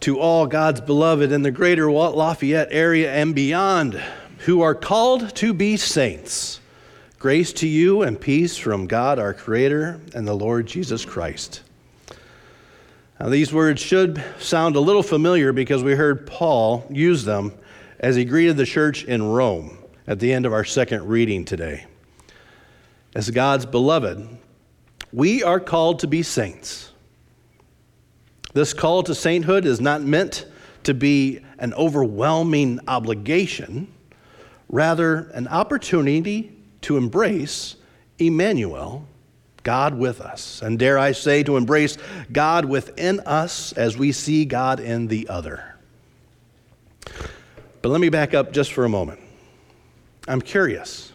to all God's beloved in the greater Lafayette area and beyond who are called to be saints. Grace to you and peace from God our Creator and the Lord Jesus Christ. Now, these words should sound a little familiar because we heard Paul use them as he greeted the church in Rome at the end of our second reading today. As God's beloved, we are called to be saints. This call to sainthood is not meant to be an overwhelming obligation, rather an opportunity to embrace Emmanuel, God with us, and dare I say, to embrace God within us as we see God in the other. But let me back up just for a moment. I'm curious.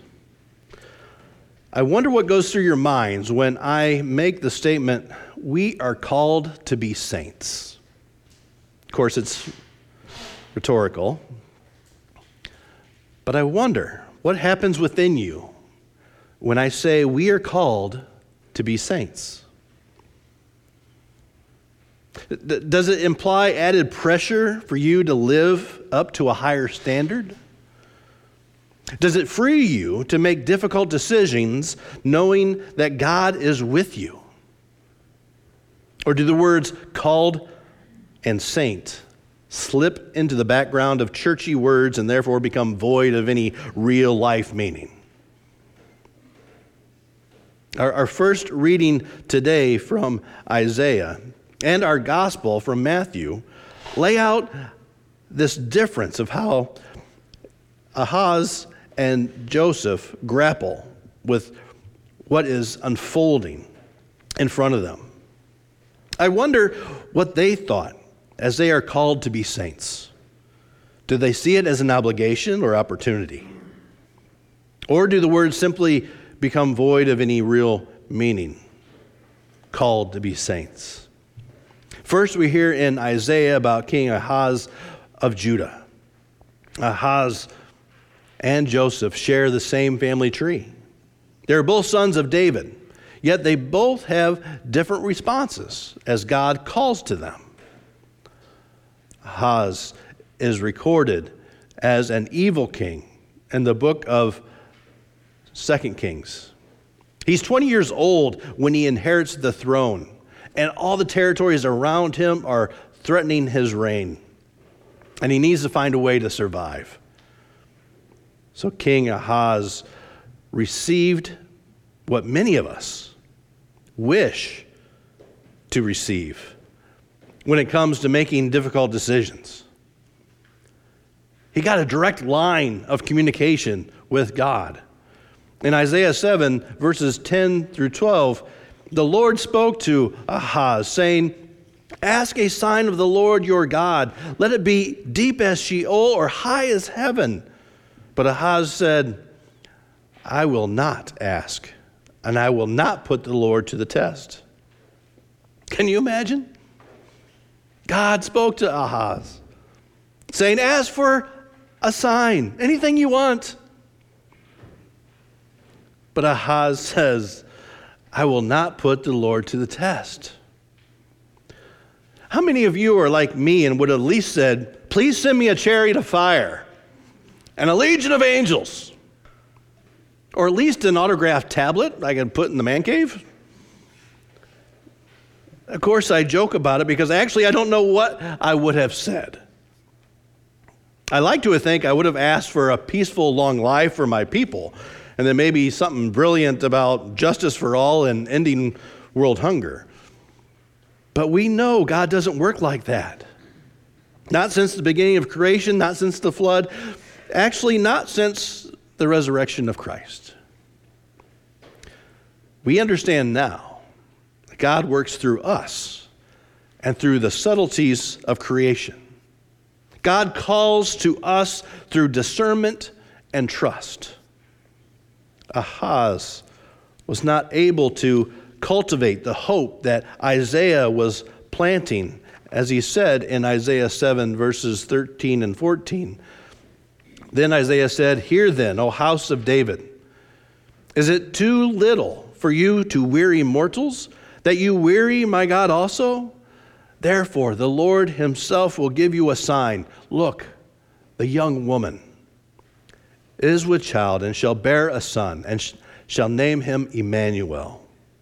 I wonder what goes through your minds when I make the statement, we are called to be saints. Of course, it's rhetorical. But I wonder what happens within you when I say we are called to be saints. Does it imply added pressure for you to live up to a higher standard? Does it free you to make difficult decisions knowing that God is with you? Or do the words called and saint slip into the background of churchy words and therefore become void of any real life meaning? Our first reading today from Isaiah and our gospel from Matthew lay out this difference of how Ahaz and Joseph grapple with what is unfolding in front of them. I wonder what they thought as they are called to be saints. Do they see it as an obligation or opportunity? Or do the words simply become void of any real meaning? Called to be saints. First, we hear in Isaiah about King Ahaz of Judah. Ahaz and Joseph share the same family tree. They're both sons of David, yet they both have different responses as God calls to them. Ahaz is recorded as an evil king in the book of 2 Kings. He's 20 years old when he inherits the throne, and all the territories around him are threatening his reign, and he needs to find a way to survive. So King Ahaz received what many of us wish to receive when it comes to making difficult decisions. He got a direct line of communication with God. In Isaiah 7, verses 10 through 12, the Lord spoke to Ahaz, saying, "Ask a sign of the Lord your God. Let it be deep as Sheol or high as heaven." But Ahaz said, "I will not ask, and I will not put the Lord to the test." Can you imagine? God spoke to Ahaz, saying, "Ask for a sign, anything you want." But Ahaz says, "I will not put the Lord to the test." How many of you are like me and would have at least said, "Please send me a chariot of fire and a legion of angels," or at least an autographed tablet I could put in the man cave? Of course, I joke about it because actually I don't know what I would have said. I like to think I would have asked for a peaceful, long life for my people, and then maybe something brilliant about justice for all and ending world hunger. But we know God doesn't work like that. Not since the beginning of creation, not since the flood, actually not since the resurrection of Christ. We understand now that God works through us and through the subtleties of creation. God calls to us through discernment and trust. Ahaz was not able to cultivate the hope that Isaiah was planting, as he said in Isaiah 7, verses 13 and 14. Then Isaiah said, "Hear then, O house of David, is it too little for you to weary mortals, that you weary my God also? Therefore, the Lord himself will give you a sign. Look, the young woman is with child and shall bear a son and shall name him Emmanuel.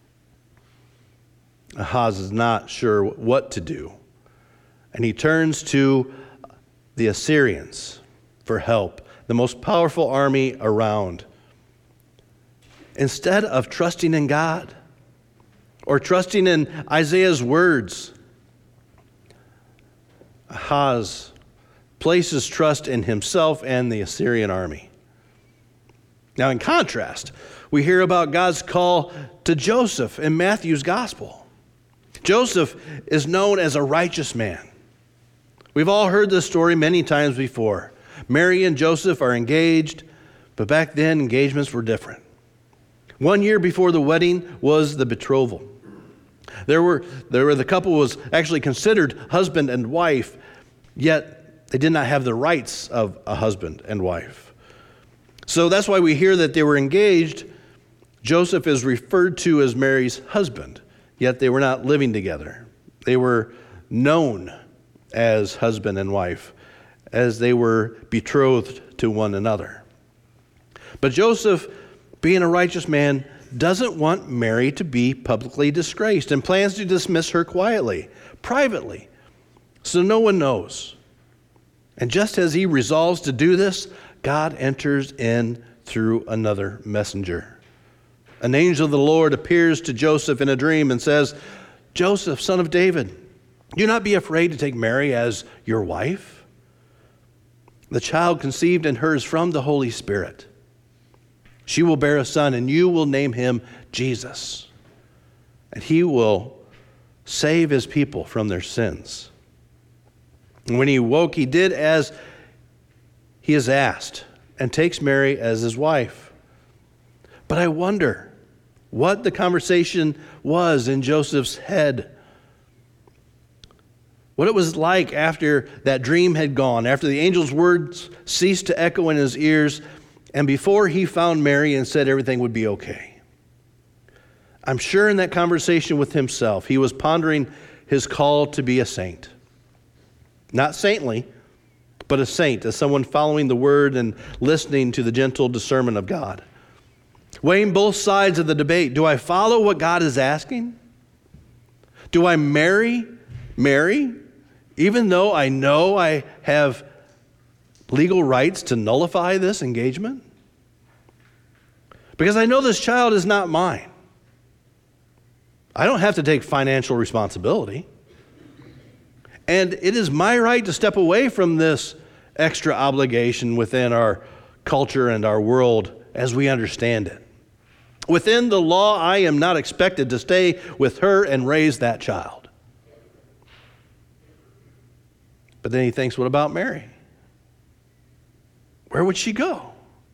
Ahaz is not sure what to do, and he turns to the Assyrians for help, the most powerful army around. Instead of trusting in God or trusting in Isaiah's words, Ahaz places trust in himself and the Assyrian army. Now, in contrast, we hear about God's call to Joseph in Matthew's gospel. Joseph is known as a righteous man. We've all heard this story many times before. Mary and Joseph are engaged, but back then engagements were different. 1 year before the wedding was the betrothal. The couple was actually considered husband and wife, yet they did not have the rights of a husband and wife. So that's why we hear that they were engaged. Joseph is referred to as Mary's husband, yet they were not living together. They were known as husband and wife, as they were betrothed to one another. But Joseph, being a righteous man, doesn't want Mary to be publicly disgraced and plans to dismiss her quietly, privately, so no one knows. And just as he resolves to do this, God enters in through another messenger. An angel of the Lord appears to Joseph in a dream and says, "Joseph, son of David, do not be afraid to take Mary as your wife. The child conceived in her is from the Holy Spirit. She will bear a son, and you will name him Jesus. And he will save his people from their sins." And when he woke, he did as he is asked and takes Mary as his wife. But I wonder what the conversation was in Joseph's head. What it was like after that dream had gone, after the angel's words ceased to echo in his ears, and before he found Mary and said everything would be okay. I'm sure in that conversation with himself, he was pondering his call to be a saint. Not saintly, but a saint, as someone following the word and listening to the gentle discernment of God. Weighing both sides of the debate. Do I follow what God is asking? Do I marry Mary, even though I know I have legal rights to nullify this engagement? Because I know this child is not mine. I don't have to take financial responsibility. And it is my right to step away from this extra obligation within our culture and our world as we understand it. Within the law, I am not expected to stay with her and raise that child. But then he thinks, what about Mary? Where would she go?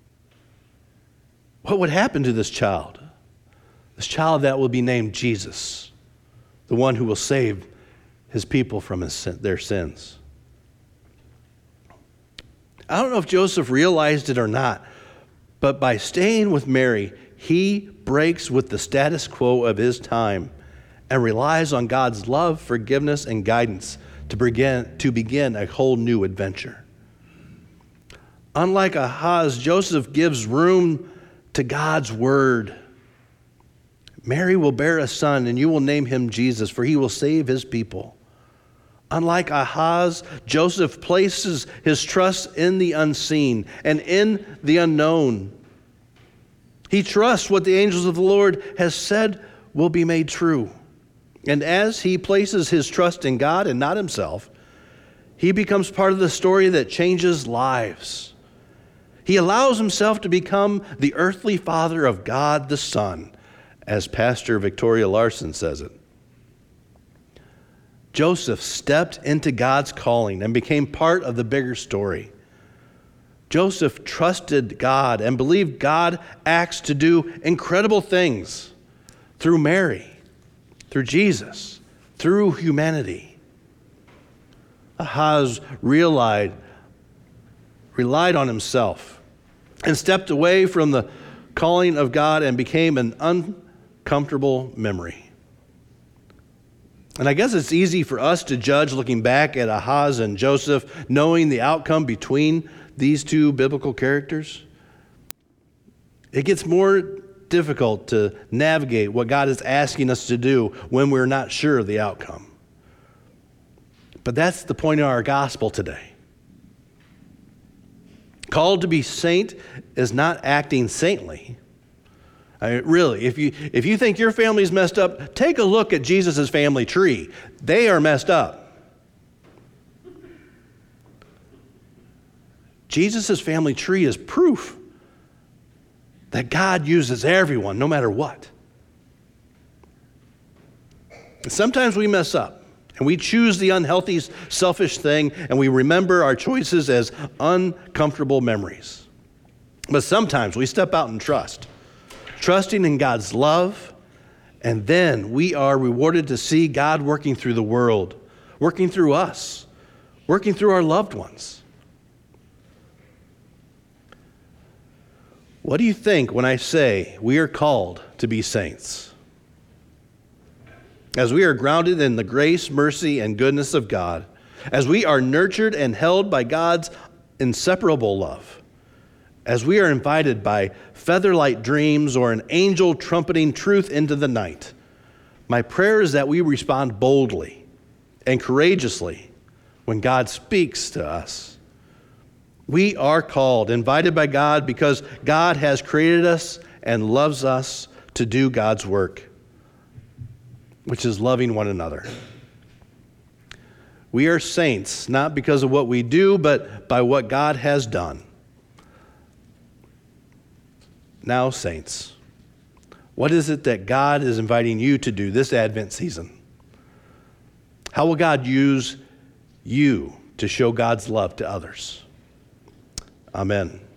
What would happen to this child? This child that will be named Jesus, the one who will save his people from their sins. I don't know if Joseph realized it or not, but by staying with Mary, he breaks with the status quo of his time and relies on God's love, forgiveness, and guidance to begin a whole new adventure. Unlike Ahaz, Joseph gives room to God's word. Mary will bear a son, and you will name him Jesus, for he will save his people. Unlike Ahaz, Joseph places his trust in the unseen and in the unknown. He trusts what the angels of the Lord has said will be made true. And as he places his trust in God and not himself, he becomes part of the story that changes lives. He allows himself to become the earthly father of God the Son, as Pastor Victoria Larson says it. Joseph stepped into God's calling and became part of the bigger story. Joseph trusted God and believed God acts to do incredible things through Mary, through Jesus, through humanity. Ahaz relied on himself and stepped away from the calling of God and became an uncomfortable memory. And I guess it's easy for us to judge looking back at Ahaz and Joseph, knowing the outcome between these two biblical characters. It gets more difficult to navigate what God is asking us to do when we're not sure of the outcome. But that's the point of our gospel today. Called to be saint is not acting saintly. I mean, really, if you think your family's messed up, take a look at Jesus' family tree. They are messed up. Jesus' family tree is proof that God uses everyone, no matter what. Sometimes we mess up, and we choose the unhealthy, selfish thing, and we remember our choices as uncomfortable memories. But sometimes we step out and trust. Trusting in God's love, and then we are rewarded to see God working through the world, working through us, working through our loved ones. What do you think when I say we are called to be saints? As we are grounded in the grace, mercy, and goodness of God, as we are nurtured and held by God's inseparable love, as we are invited by feather-light dreams or an angel trumpeting truth into the night, my prayer is that we respond boldly and courageously when God speaks to us. We are called, invited by God, because God has created us and loves us to do God's work, which is loving one another. We are saints, not because of what we do, but by what God has done. Now, saints, what is it that God is inviting you to do this Advent season? How will God use you to show God's love to others? Amen.